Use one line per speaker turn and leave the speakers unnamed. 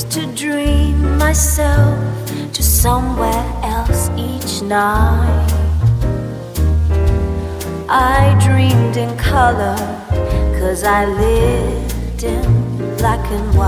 to dream myself to somewhere else each night. I dreamed in color, 'cause I lived in black and